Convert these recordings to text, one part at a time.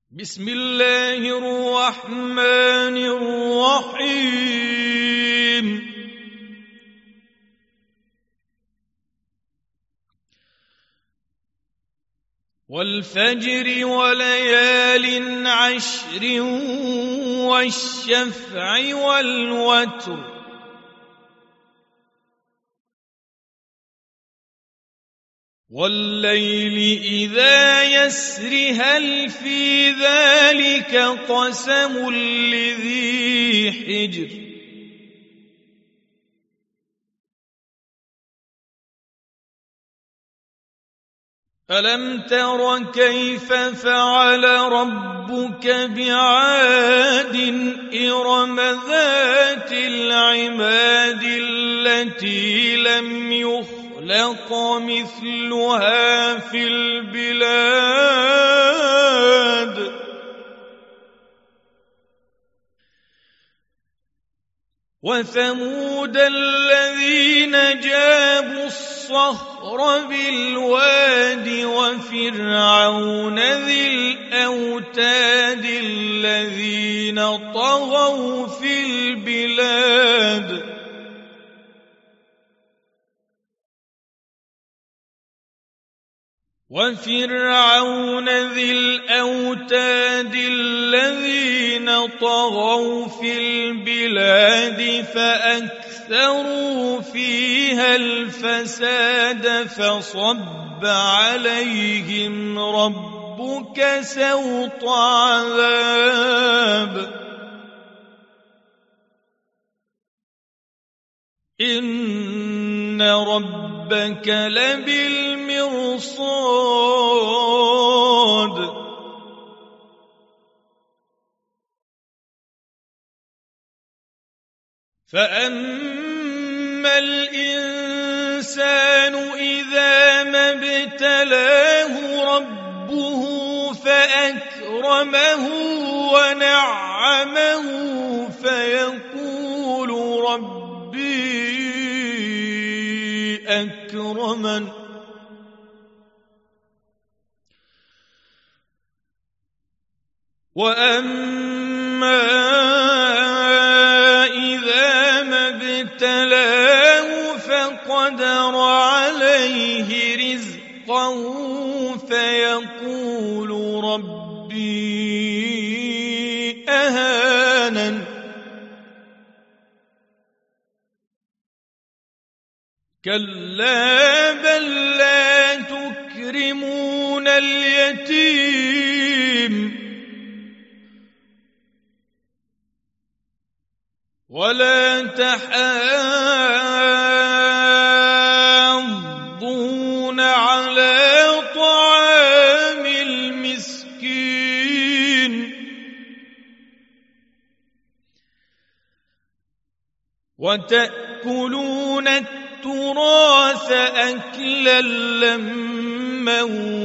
بسم الله الرحمن الرحيم والفجر وليال عشر والشفع والوتر والليل إذا يسر هل في ذلك قسم لذي حجر ألم تر كيف فعل ربك بعاد إرم ذات العماد التي لم يخلق مثلها في البلاد وثمود الذين جابوا الصخر بالواد وفرعون ذي الأوتاد الذين طغوا في البلاد وفرعون ذي الأوتاد الذين طغوا في البلاد فأكثروا فيها الفساد فصب عليهم ربك سوط عذاب إن ربك لبالمرصاد فأما الإنسان إذا ما ابتلاه ربه فأكرمه ونعمه فيقول ربي أكرمن وأما إذا ما ابتلاه فقدر عليه رزقه فيقول ربي أهانن كلا بل لا تكرمون اليتيم ولا تحاضون على طعام المسكين وتأكلون التراث أكلا لما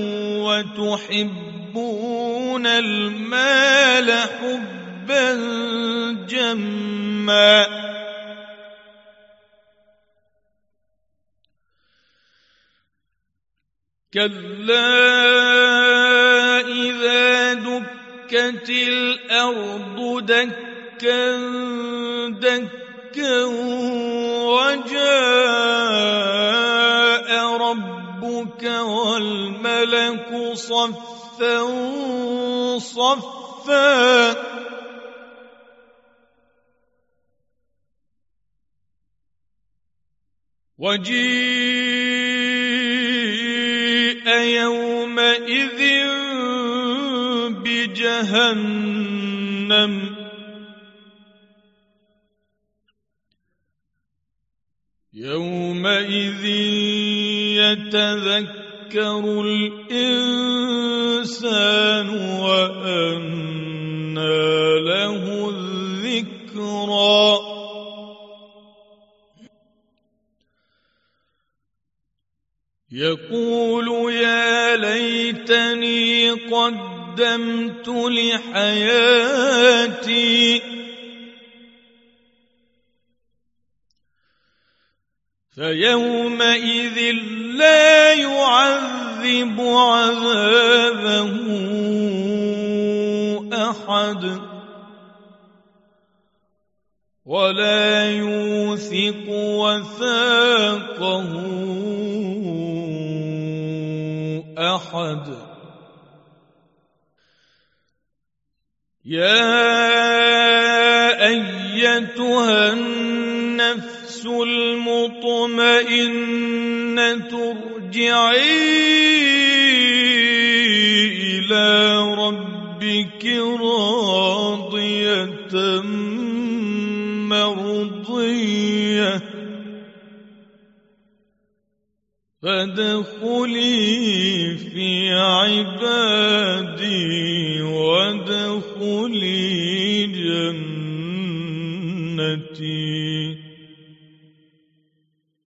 وتحبون المال حبا جما كلا إذا دكت الأرض دكا دكا وجاء ربك والملك صفا صفا وجيء يومئذ بجهنم يومئذ يتذكر الإنسان وأنى له الذكرى يقول يا ليتني قدمت لحياتي فيومئذ لا يعذب عذابه أحد ولا يوثق وثاقه أحد. يا أيتها النفس المطمئنة ارجعي إلى ربك راضية مرضية فادخلي في عبادي وادخلي جنتي.